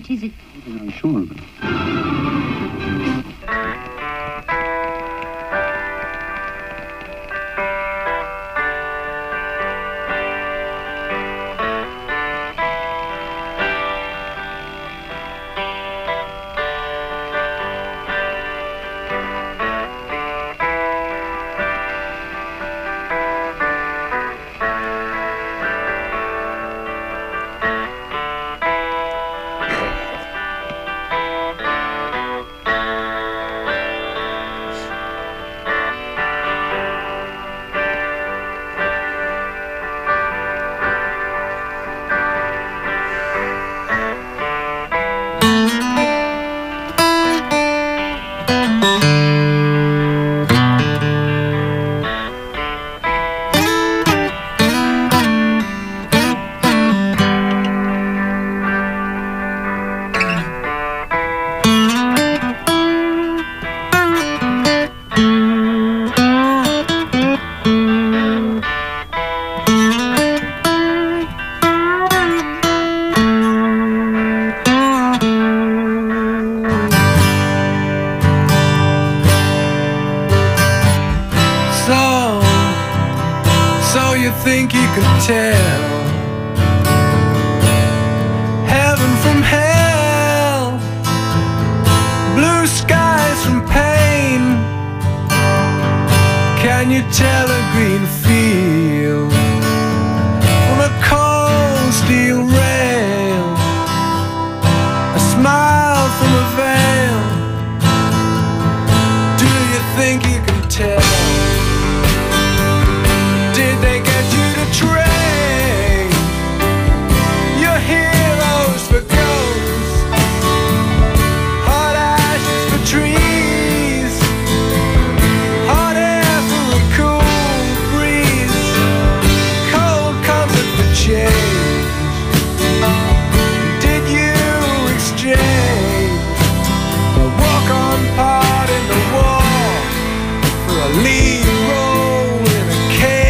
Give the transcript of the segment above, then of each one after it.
What is it? I'm sure of it. Think you could tell heaven from hell, blue skies from pain? Can you tell a green field from a cold steel rail, a smile from a veil? Do you think you can tell? Did they get you to train your heroes for ghosts, hot ashes for trees, hot air for a cool breeze, cold comfort for change? Did you exchange a walk-on part in the war for a lead role in a cage?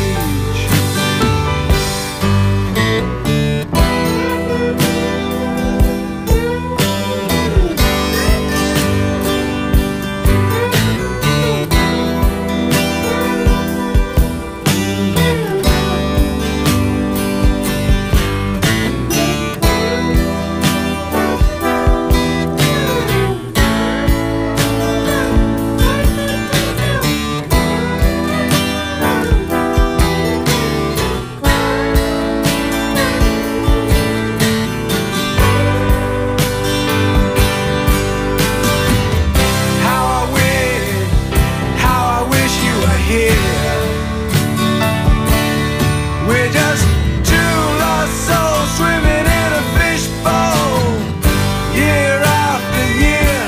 We're just two lost souls swimming in a fishbowl, year after year,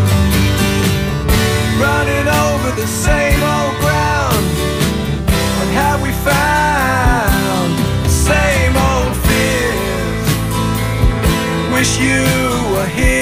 running over the same old ground. And have we found the same old fears? Wish you were here.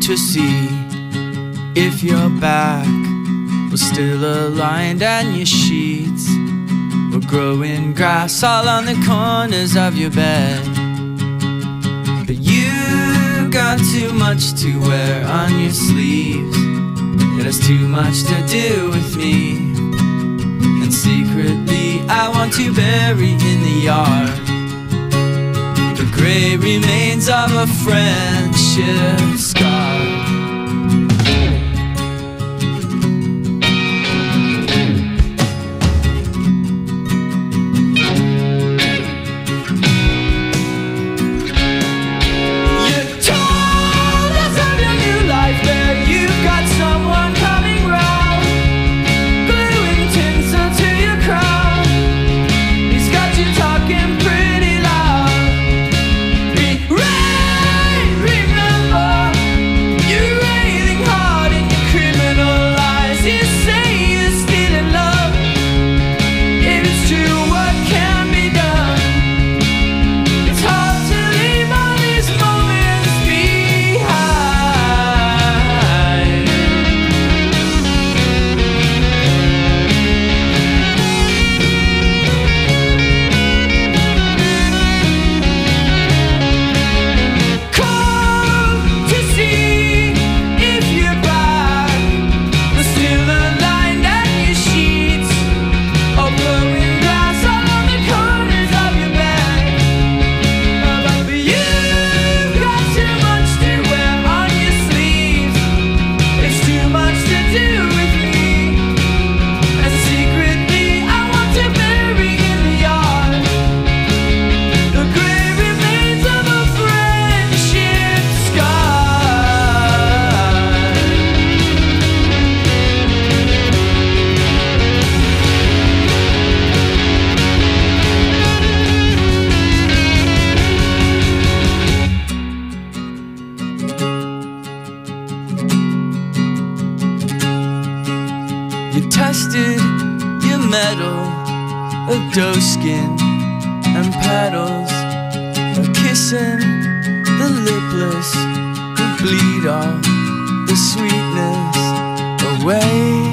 to see if your back was still aligned and your sheets were growing grass all on the corners of your bed. But you got too much to wear on your sleeves. It has too much to do with me, and secretly I want to bury in the yard the grey remains of a friendship scar. Tested your metal of doeskin and paddles, of kissing the lipless who bleed all the sweetness away.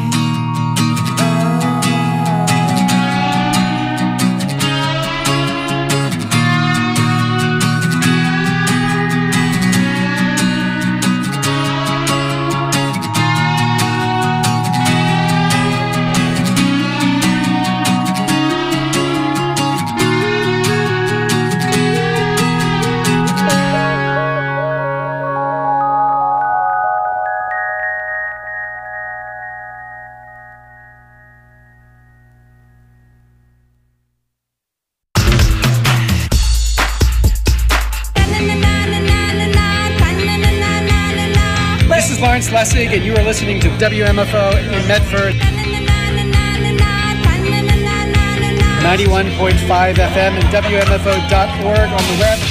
Lawrence Lessig, and you are listening to WMFO in Medford, 91.5 FM and WMFO.org on the web.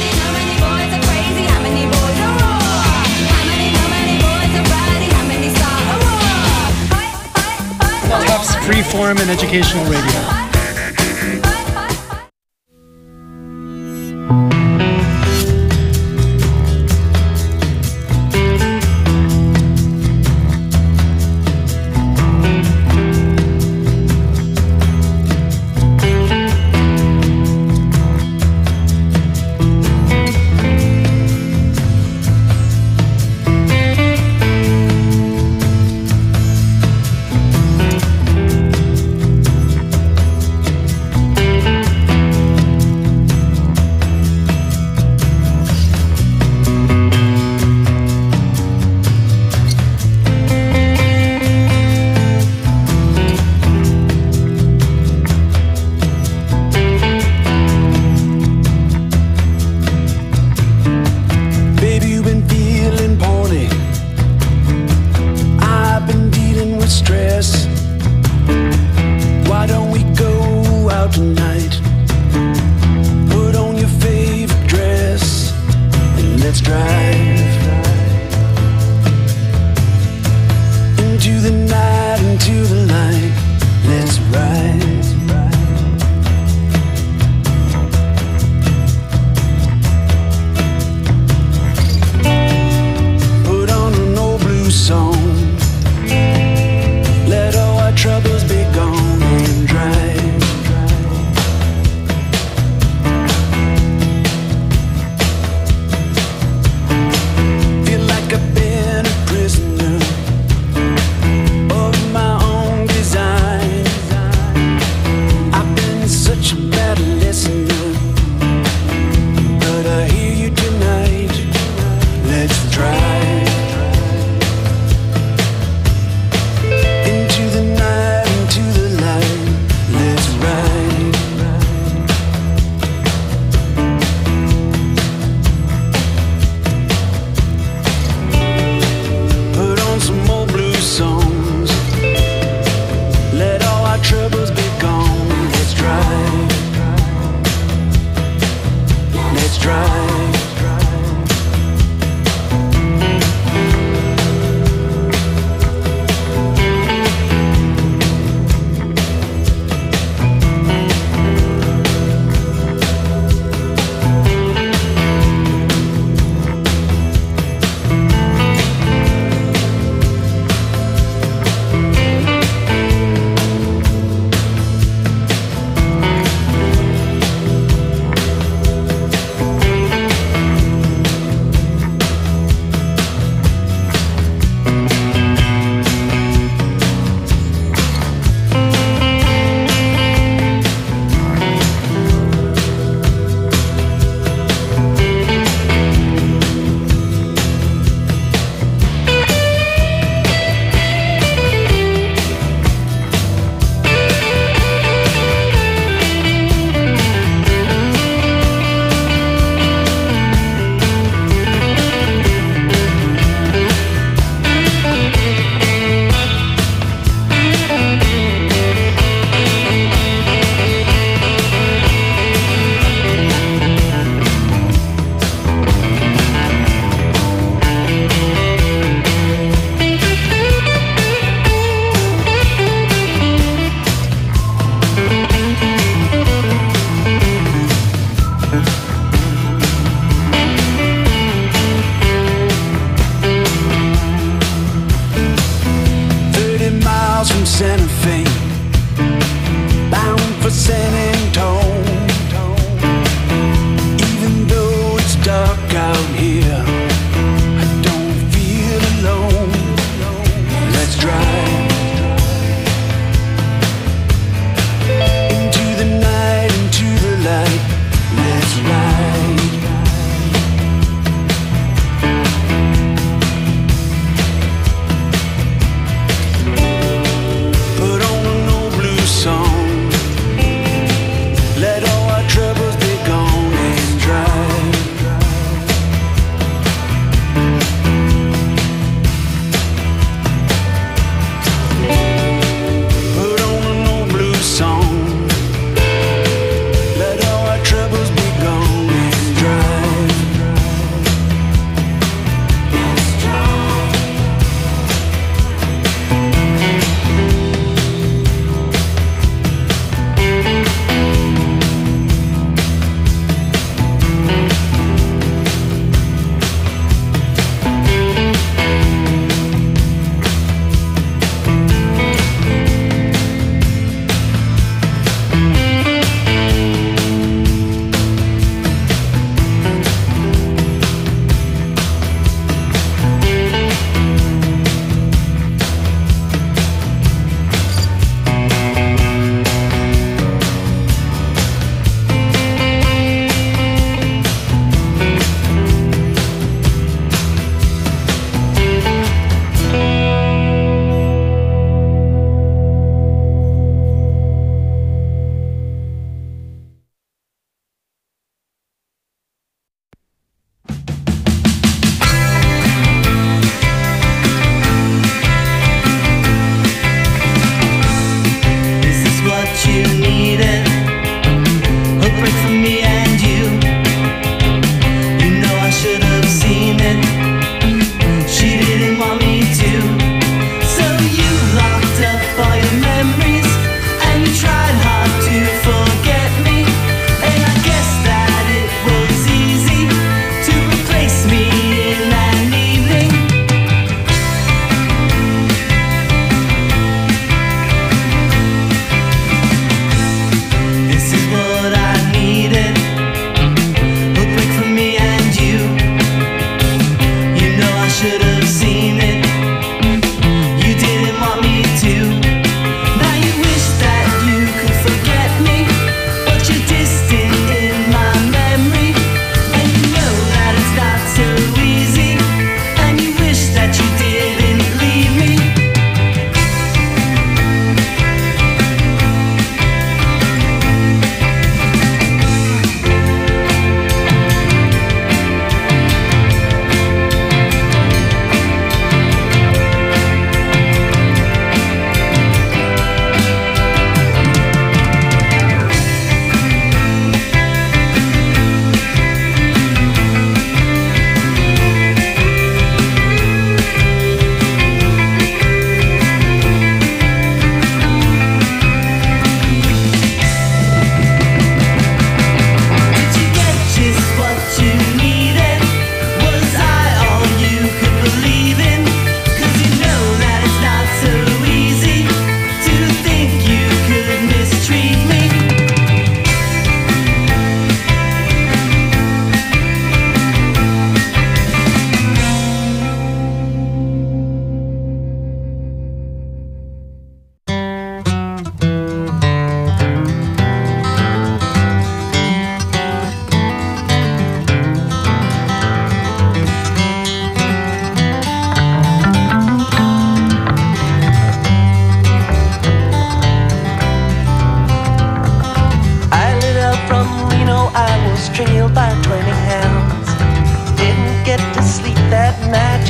Tufts Freeform and Educational Radio.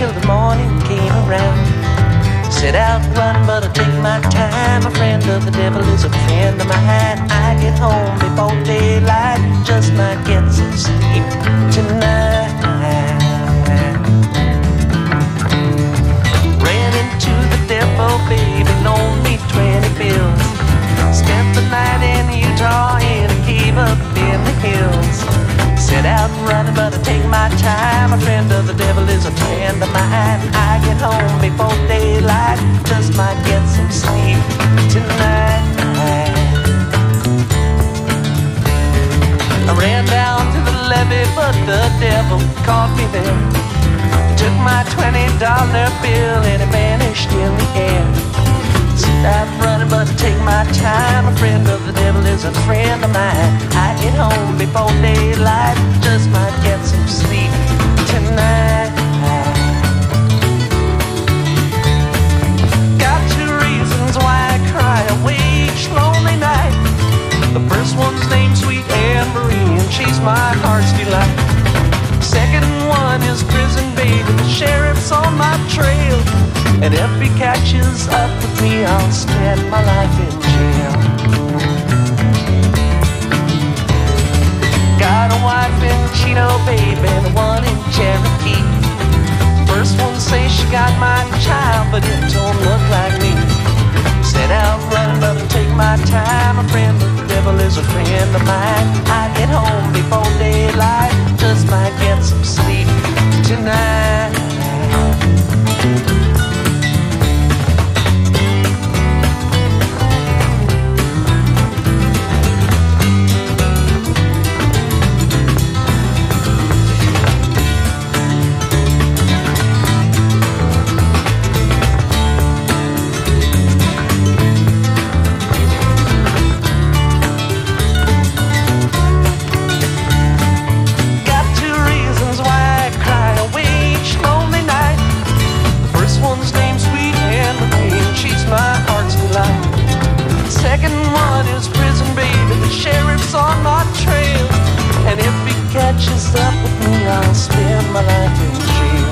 till the morning came around. Set out running, but I take my time. A friend of the devil is a friend of mine. I get home before daylight, just might get some sleep tonight. Ran into the devil, baby, loaned me 20 bills. Spent the night in Utah in a cave up in the hills. Set out running, but I take my time. A friend of the devil is a friend of mine. I get home before daylight, just might get some sleep tonight. I ran down to the levee, but the devil caught me there. Took my $20 bill and it vanished in the air. Set out running, but I take my time. A friend of the devil is a friend of mine. I get home before daylight, just might get some sleep tonight. Got two reasons why I cry away each lonely night. The first one's named Sweet Anne Marie, and she's my heart's delight. Second one is prison baby, the sheriff's on my trail. And if he catches up with me, I'll spend my life in jail. Got a wife in Chino, baby, and one in Cherokee. First one says she got my child, but it don't look like me. Set out running, but I take my time. A friend of the devil is a friend of mine. I get home before daylight, just might get some sleep tonight. Catches up with me, I'll spend my life in jail.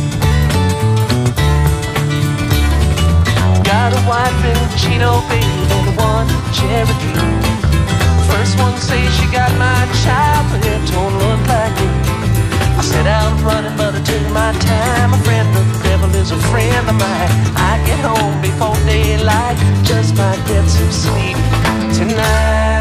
Got a wife in Chino, baby, and one in Cherokee. First one says she got my child, but it don't look like it. I set out running, but I took my time. A friend of the devil is a friend of mine. I get home before daylight, just might get some sleep tonight.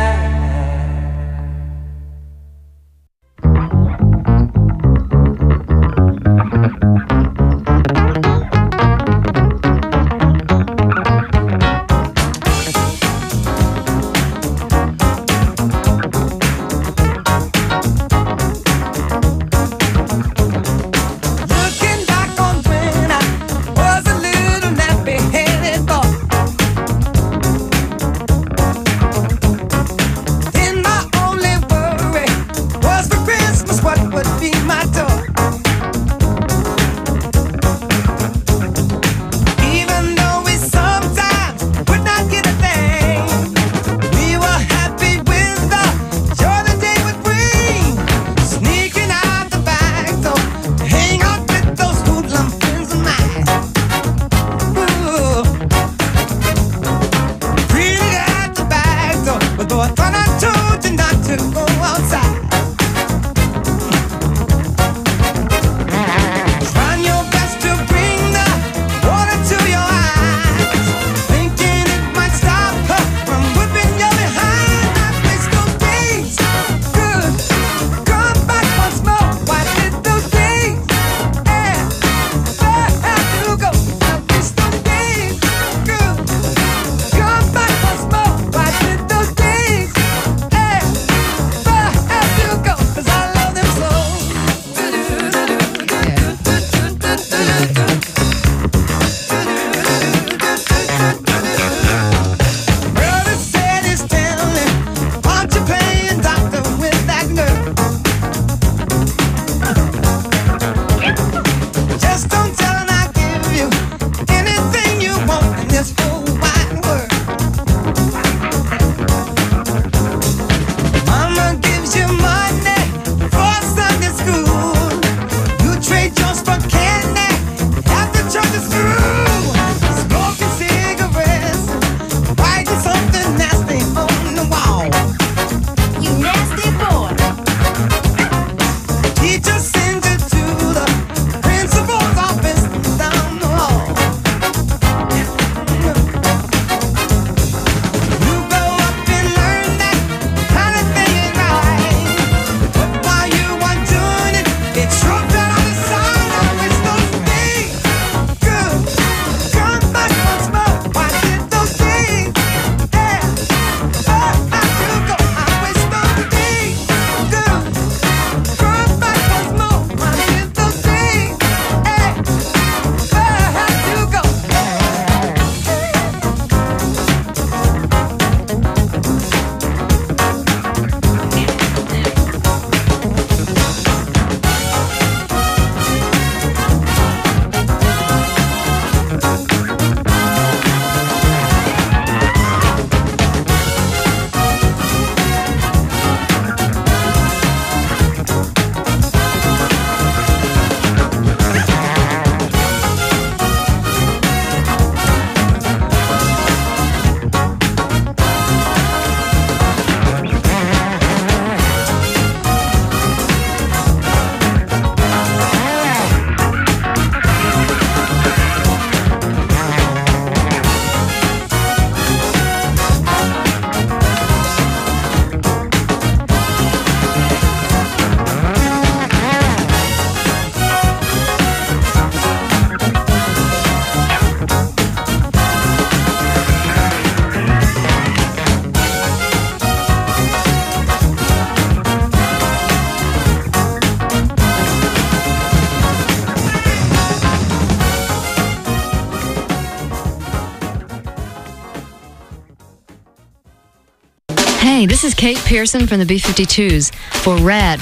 Hey, this is Kate Pearson from the B-52s for RAD.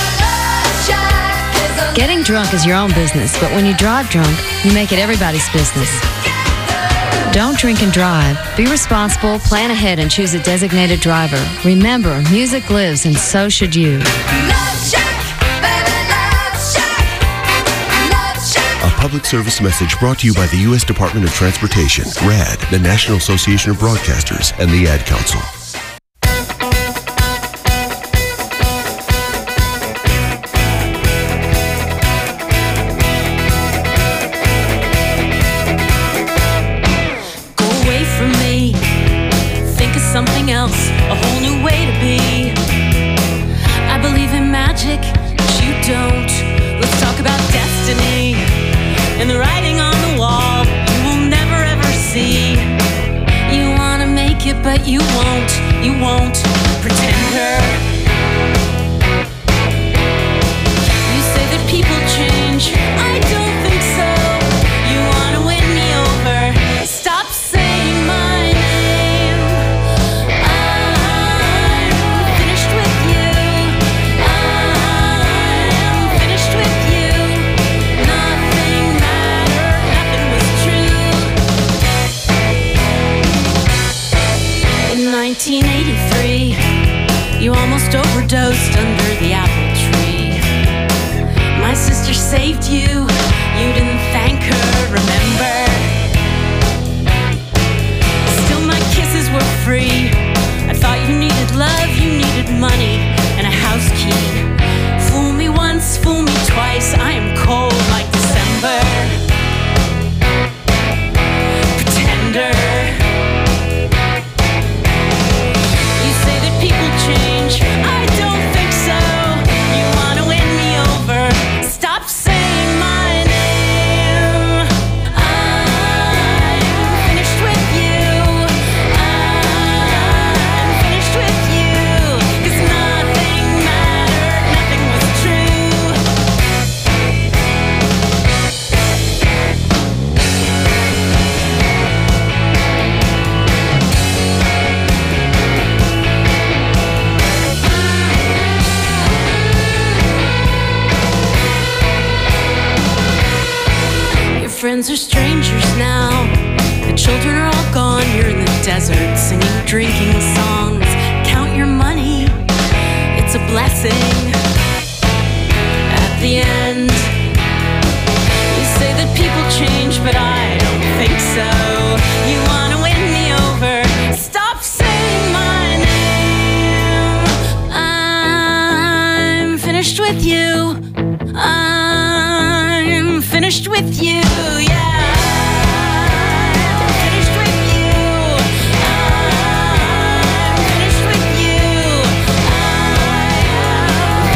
Getting drunk is your own business, but when you drive drunk, you make it everybody's business. Don't drink and drive. Be responsible, plan ahead, and choose a designated driver. Remember, music lives, and so should you. A public service message brought to you by the U.S. Department of Transportation, RAD, the National Association of Broadcasters, and the Ad Council. Something else, a whole new way to be. I believe in magic, but you don't. Let's talk about destiny and the writing on the wall you will never ever see. You wanna make it, but you won't. You won't. Pretender. You say that people change. I don't think so. You wanna win me over. Stop saying my name. In 1983, you almost overdosed under the apple tree. My sister saved you, you didn't thank her, remember? Still my kisses were free. I thought you needed love, you needed money, and a house key. Fool me once, fool me twice, I am cold like December. Pretender. People change. I don't think so. You wanna win me over. Stop saying my name. I'm finished with you. I'm finished with you. 'Cause nothing mattered, nothing was true. Friends are strangers now. The children are all gone. You're in the desert singing drinking songs. Count your money. It's a blessing. At the end, you say that people change, but I don't think so. You wanna win me over. Stop saying my name. I'm finished with you. I'm finished with you, yeah. I'm finished with you. I'm finished with you. I'm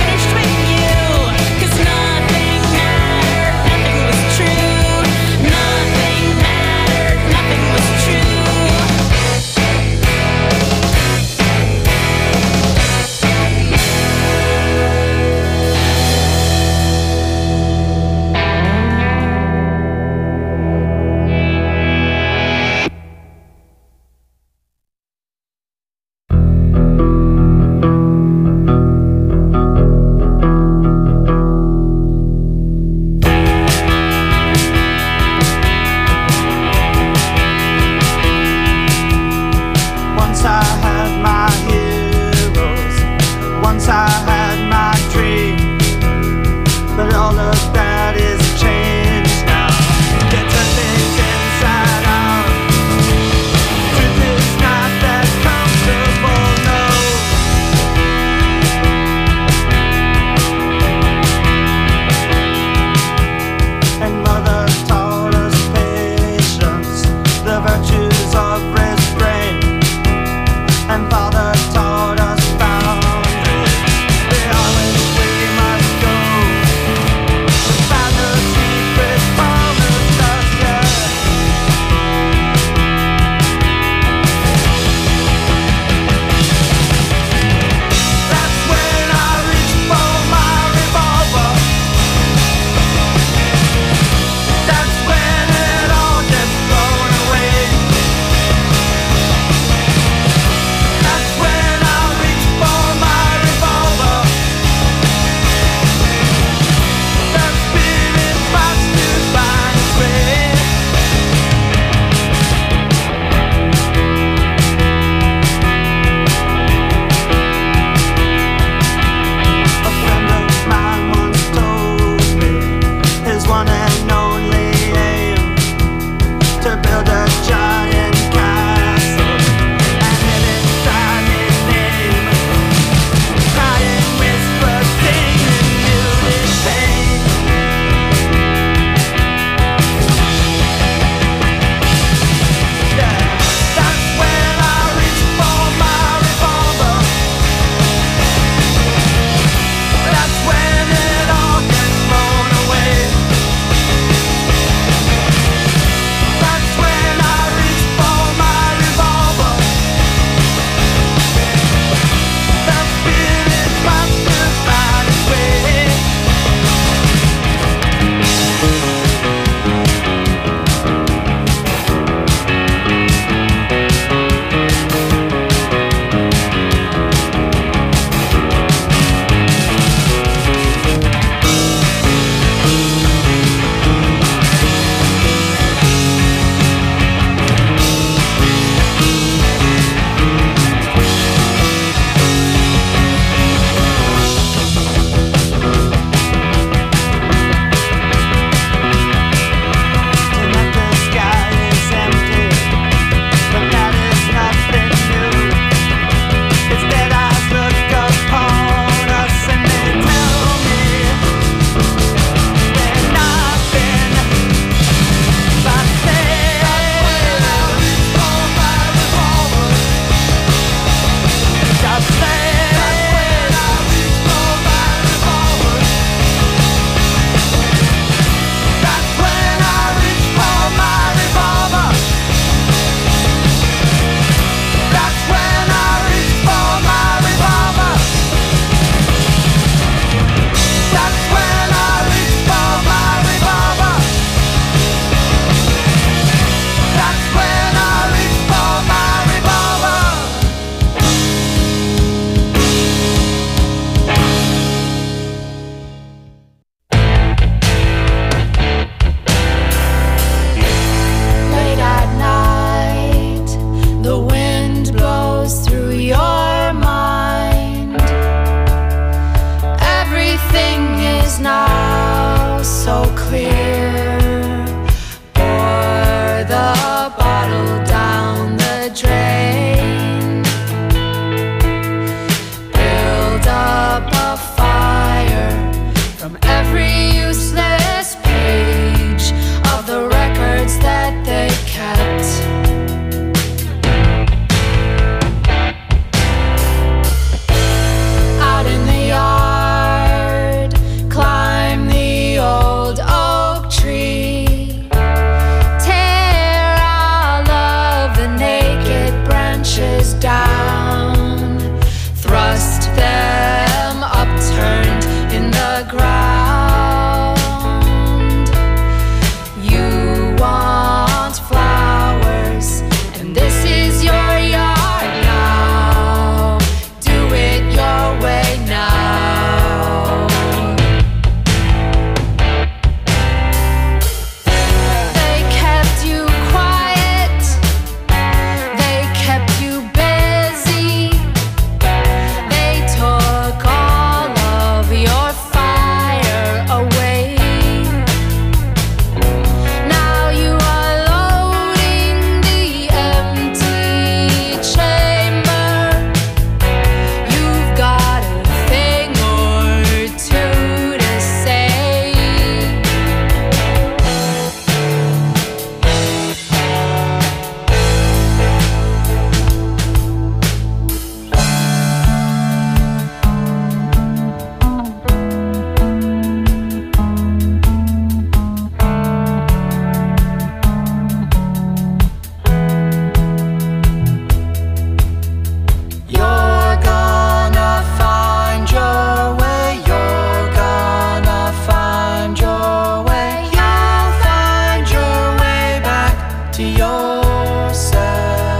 to yourself.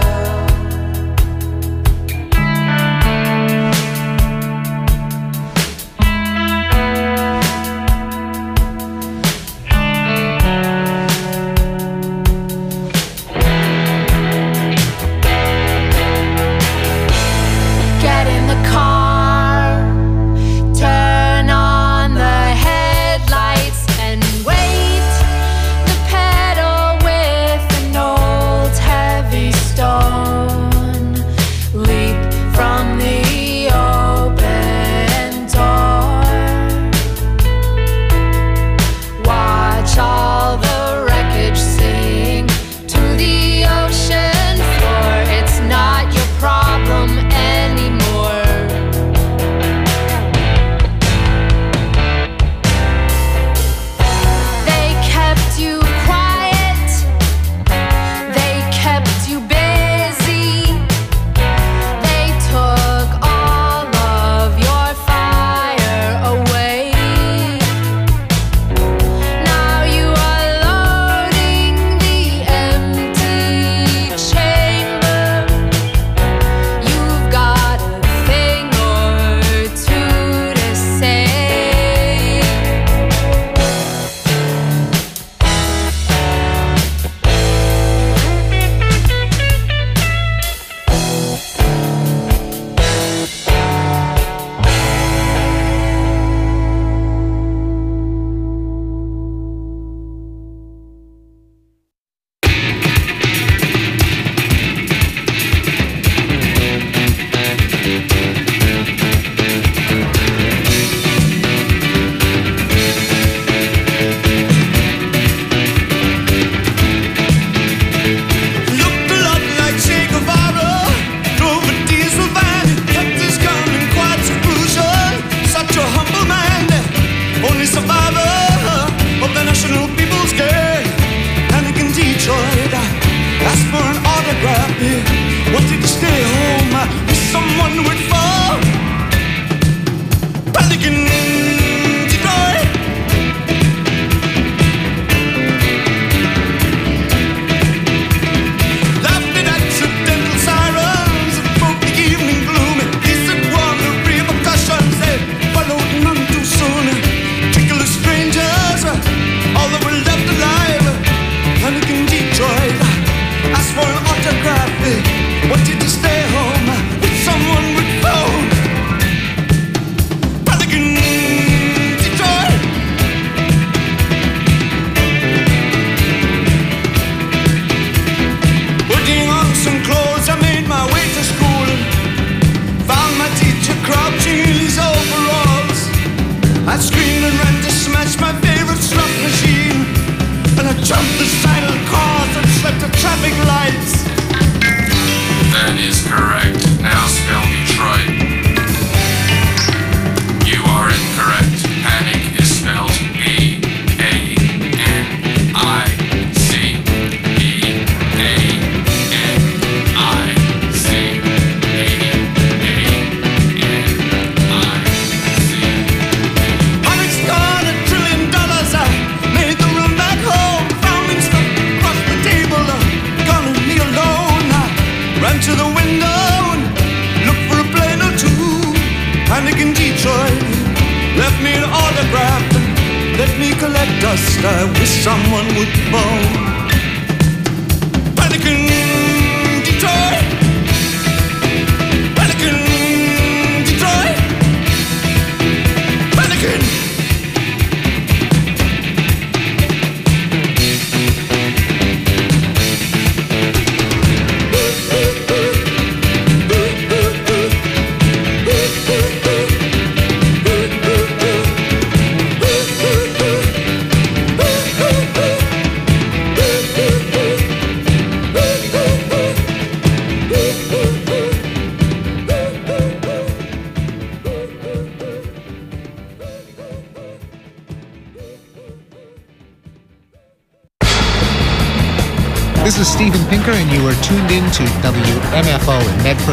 This is Steven Pinker, and you are tuned in to WMFO in Medford,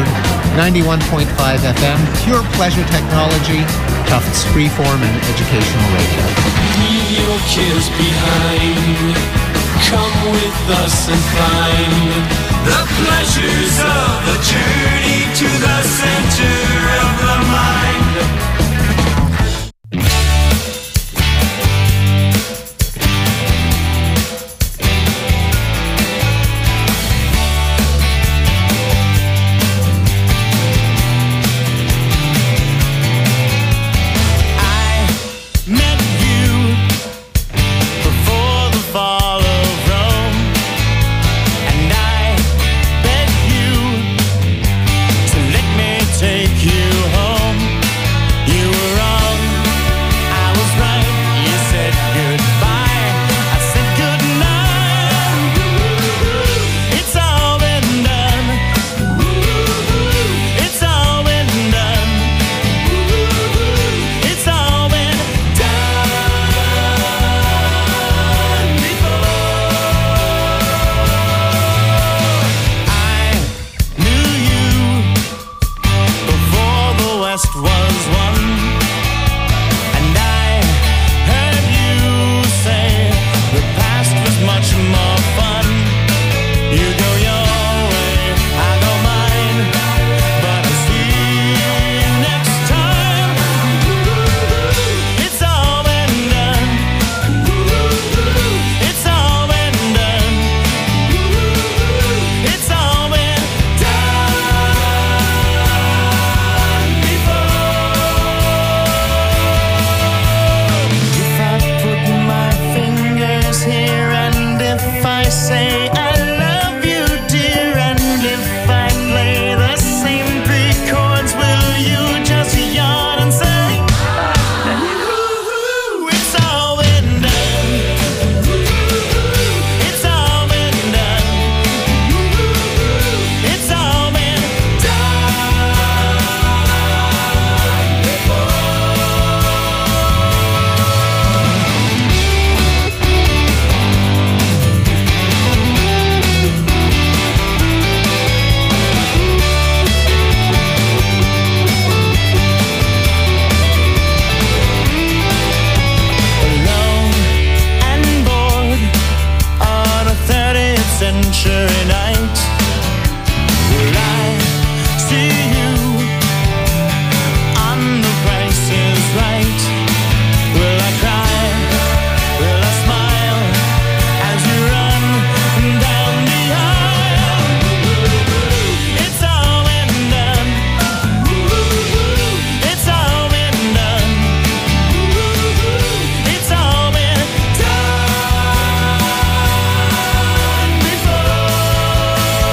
91.5 FM, pure pleasure technology, Tufts freeform and educational radio. Leave your kids behind, come with us and find the pleasures of the journey to the center of the mind. Take you home. You were wrong, I was right. You said goodbye, I said goodnight. It's all been done. It's all been done. It's all been done before. I knew you before the West was won, and I heard you say the past was much more fun. You go your way, I go mine, but I'll see you next time. It's all been done. It's all been done. It's all been done before. If I put my fingers here and if I say I love you, dear, and if I play the same three chords, will you just yawn and say, "Ooh, it's all been done. It's all been done. It's all been done before." Alone and bored on a 30th century night, will I see you on The Price is Right? Will I cry? Will I smile as you run down the aisle? It's all been done. It's all been done. It's all been done before.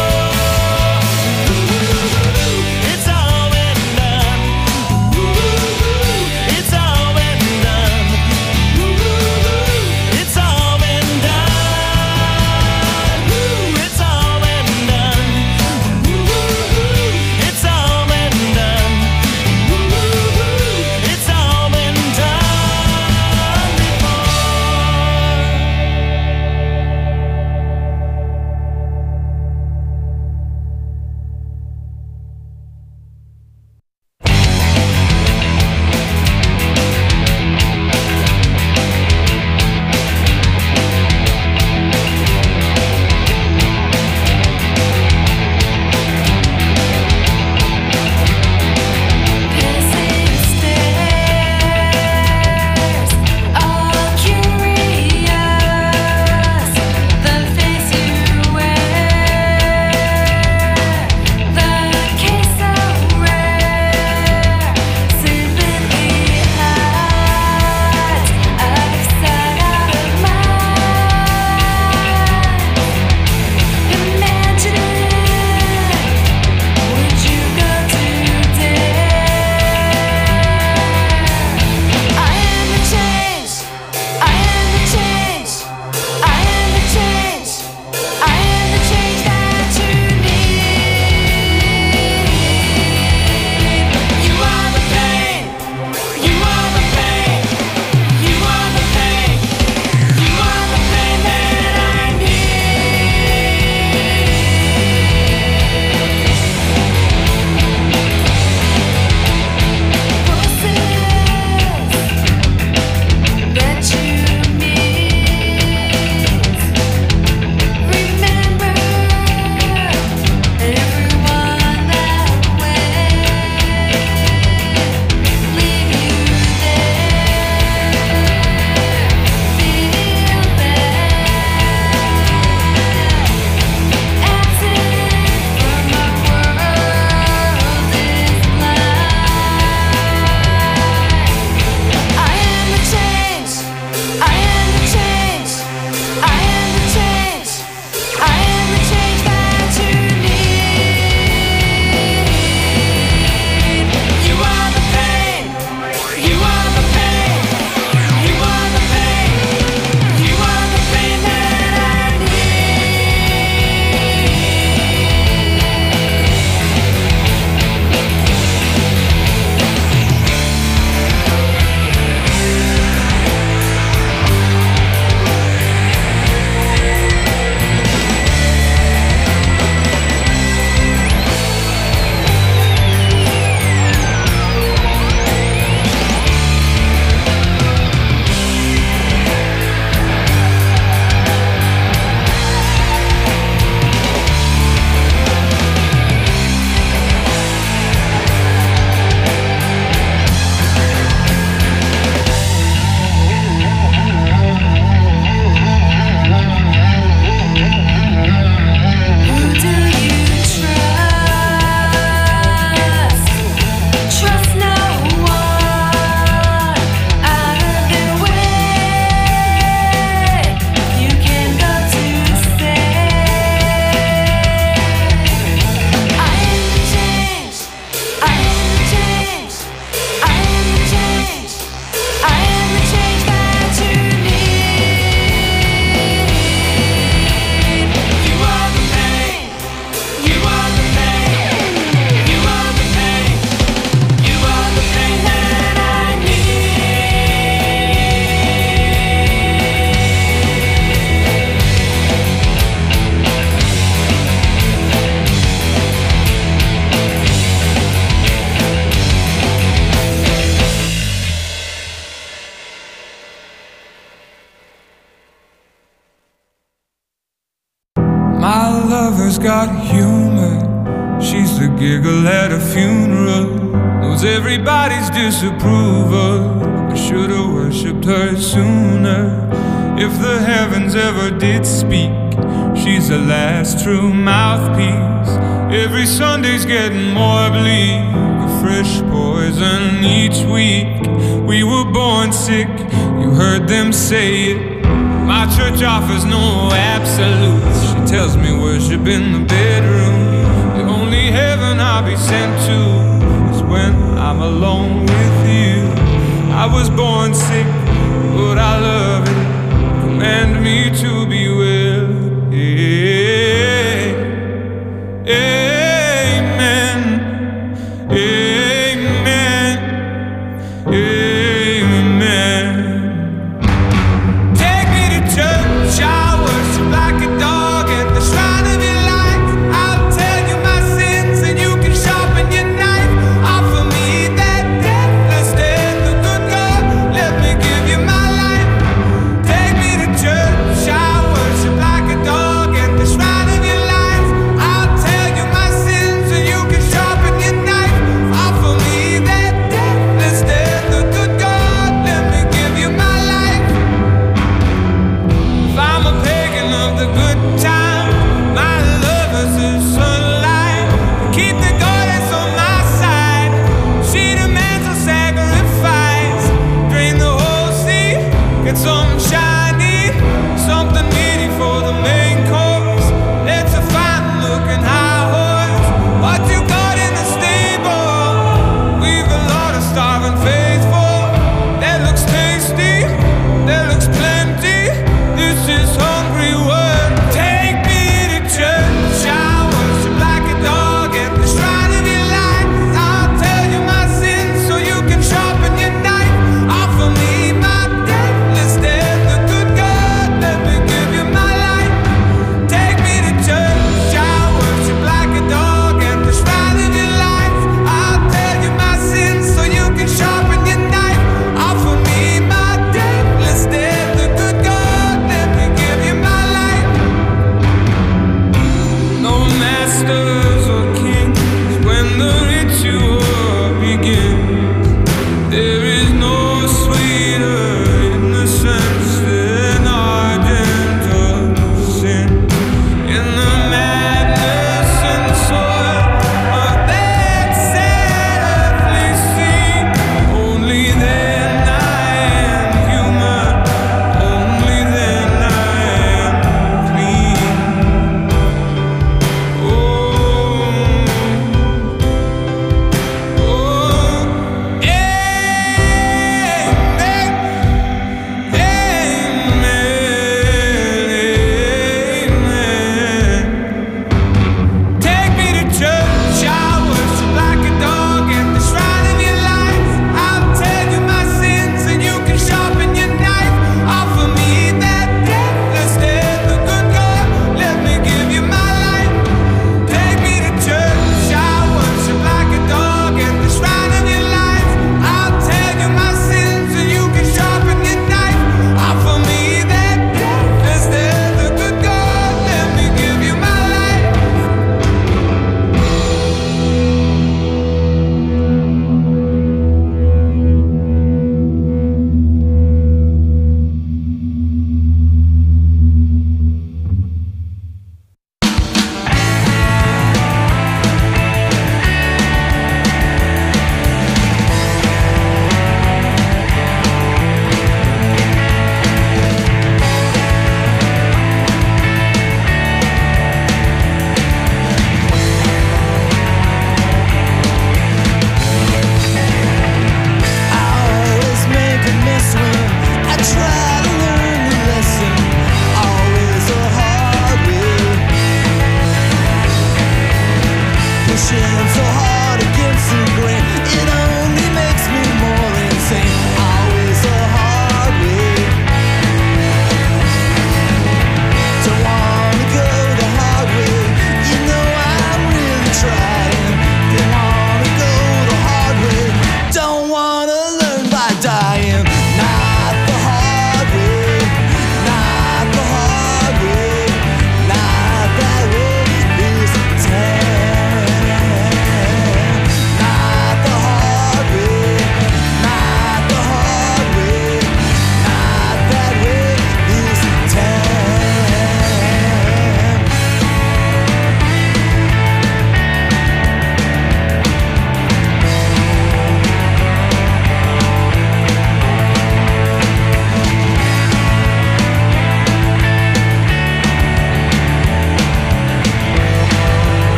My lover's got humor. She's the giggle at a funeral. Knows everybody's disapproval. I should've worshipped her sooner. If the heavens ever did speak, she's the last true mouthpiece. Every Sunday's getting more bleak, a fresh poison each week. We were born sick, you heard them say it. My church offers no absolutes. She tells me worship in the bedroom. The only heaven I'll be sent to is when I'm alone with you. I was born sick, but I love it. Command me to be well. Amen. Amen. Amen. Take me to church, I worship like a dog at the shrine of your light. I'll tell you my sins and you can sharpen your knife. Offer me that deathless death, the good God, let me give you my life. Take me to church, I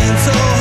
so